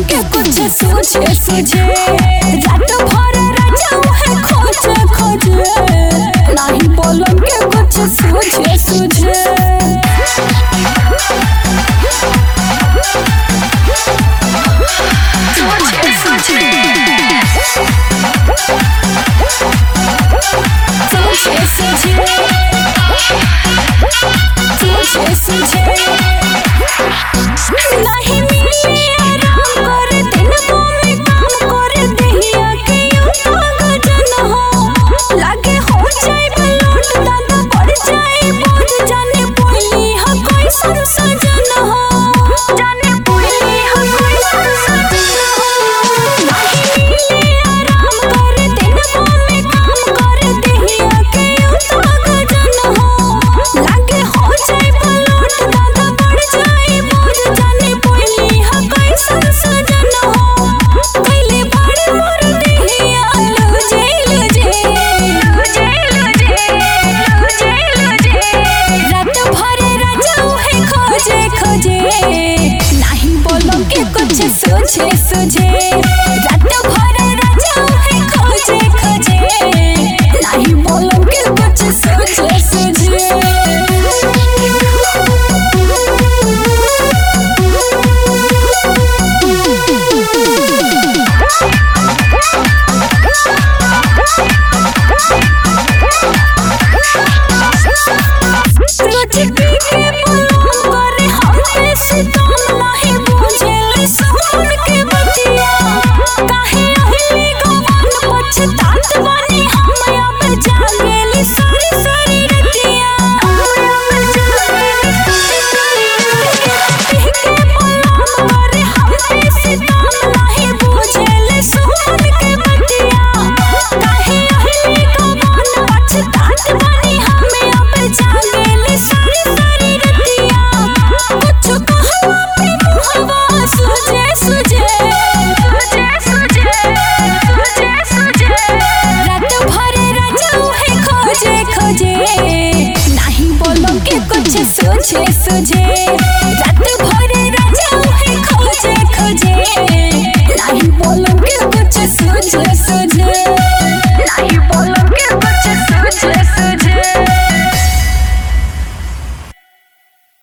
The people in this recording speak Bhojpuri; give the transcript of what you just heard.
के कुछ सूझे सूझे रात भर रजाऊ है खोजे खोजे नहीं बोलम के कुछ सूझे सूझे नहीं मिले आराम कर दिन में काम कर दिया के गजन हो लागे हो जाए बलोट दादा पड़ जाए बोझ जाने बोली हा कोई सजन हो जाने बोली हा कोई सजन हो नहीं मिले आराम कर दिन में काम कर दिया के गजन हो लागे हो जाए बलोट दादा पड़ जाए बोझ जाने बोली हा कोई सजन हो कैले बड़े मोर दिया लुजे लुजे रात भर रजाऊ है खोजे खोजे नहीं बोलो के कुछ सूझे सूझे रात भर रजाऊ है खोजे खोजे नहीं बोलो के कुछ सूझे सूझे रोज पी के बोलम करे हम पे सितम नहीं बुझेले सुन के बतिया काहे अहिले गवन पछतात बनी हम अब जागेली सारी सारी रतिया पी के बोलम करे हम पे सितम नहीं बुझेले सुन के बतिया काहे अहिले गवन पछतात बनी हम अब जागेली सारी सारी रतिया कुछ कहवा पे मुहवा सूझे सूझे रात भर रजाऊ है खोजे खोजे नहीं बोलो के कुछ सूझे सूझे